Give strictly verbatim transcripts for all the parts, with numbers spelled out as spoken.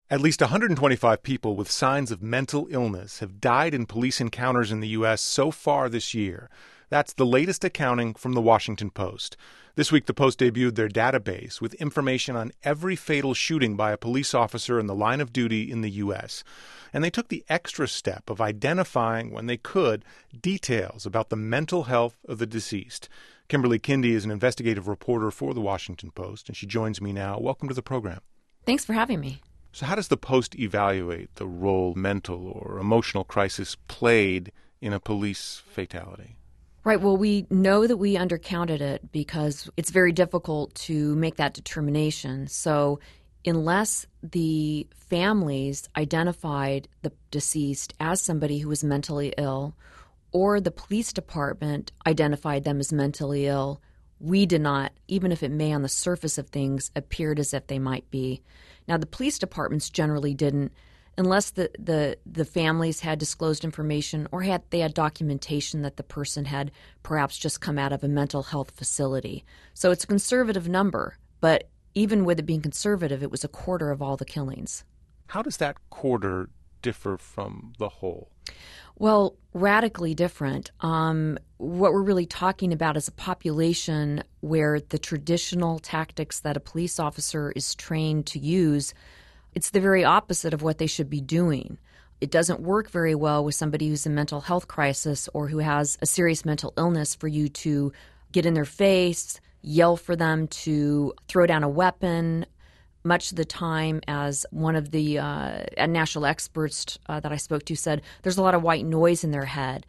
At least one hundred twenty-five people with signs of mental illness have died in police encounters in the U S so far this year. That's the latest accounting from the Washington Post. This week, the Post debuted their database with information on every fatal shooting by a police officer in the line of duty in the U S. And they took the extra step of identifying, when they could, details about the mental health of the deceased. Kimberly Kindy is an investigative reporter for the Washington Post, and she joins me now. Welcome to the program. Thanks for having me. So how does the Post evaluate the role mental or emotional crisis played in a police fatality? Right. Well, we know that we undercounted it because it's very difficult to make that determination. So unless the families identified the deceased as somebody who was mentally ill or the police department identified them as mentally ill, we did not, even if it may on the surface of things, appeared as if they might be. Now, the police departments generally didn't, unless the, the, the families had disclosed information or had they had documentation that the person had perhaps just come out of a mental health facility. So it's a conservative number, but even with it being conservative, it was a quarter of all the killings. How does that quarter differ from the whole? Well, radically different. Um, what we're really talking about is a population where the traditional tactics that a police officer is trained to use, it's the very opposite of what they should be doing. It doesn't work very well with somebody who's in a mental health crisis or who has a serious mental illness for you to get in their face, yell for them to throw down a weapon. Much of the time, as one of the uh, national experts uh, that I spoke to said, there's a lot of white noise in their head.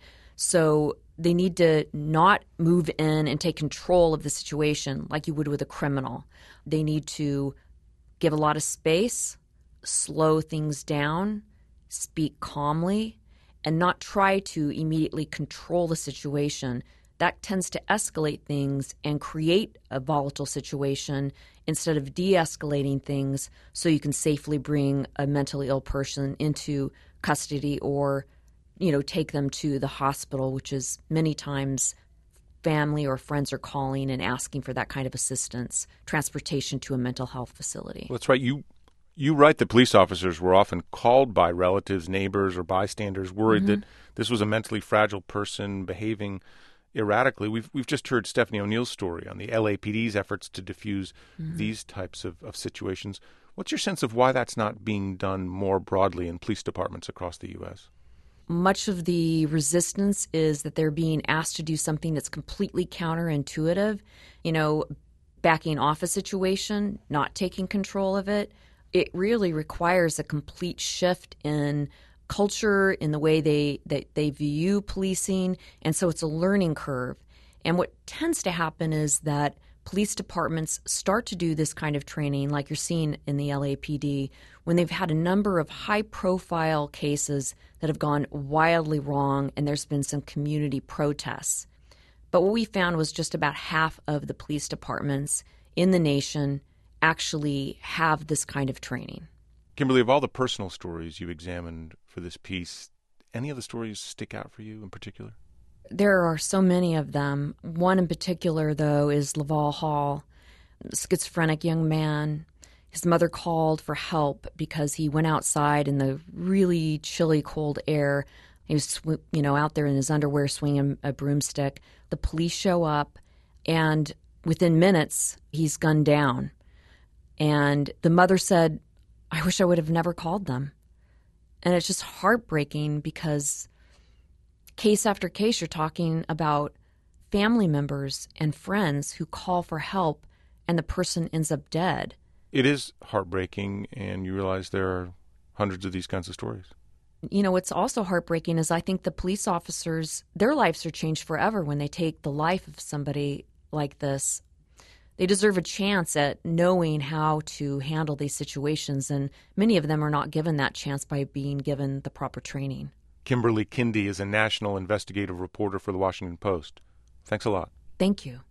So they need to not move in and take control of the situation like you would with a criminal. They need to give a lot of space, slow things down, speak calmly, and not try to immediately control the situation. That tends to escalate things and create a volatile situation instead of de-escalating things so you can safely bring a mentally ill person into custody or, you know, take them to the hospital, which is many times family or friends are calling and asking for that kind of assistance, transportation to a mental health facility. Well, that's right. You you write that police officers were often called by relatives, neighbors, or bystanders worried mm-hmm. that this was a mentally fragile person behaving erratically. We've we've just heard Stephanie O'Neill's story on the L A P D's efforts to diffuse mm-hmm. these types of, of situations. What's your sense of why that's not being done more broadly in police departments across the U S? Much of the resistance is that they're being asked to do something that's completely counterintuitive. You know, backing off a situation, not taking control of it. It really requires a complete shift in culture, in the way they, they, they view policing, and so it's a learning curve. And what tends to happen is that police departments start to do this kind of training, like you're seeing in the L A P D, when they've had a number of high-profile cases that have gone wildly wrong and there's been some community protests. But what we found was just about half of the police departments in the nation actually have this kind of training. Kimberly, of all the personal stories you examined for this piece, any of the stories stick out for you in particular? There are so many of them. One in particular, though, is Laval Hall, a schizophrenic young man. His mother called for help because he went outside in the really chilly, cold air. He was, you know, out there in his underwear swinging a broomstick. The police show up, and within minutes, he's gunned down. And the mother said, I wish I would have never called them. And it's just heartbreaking because case after case, you're talking about family members and friends who call for help and the person ends up dead. It is heartbreaking, and you realize there are hundreds of these kinds of stories. You know, what's also heartbreaking is I think the police officers, their lives are changed forever when they take the life of somebody like this. They deserve a chance at knowing how to handle these situations, and many of them are not given that chance by being given the proper training. Kimberly Kindy is a national investigative reporter for the Washington Post. Thanks a lot. Thank you.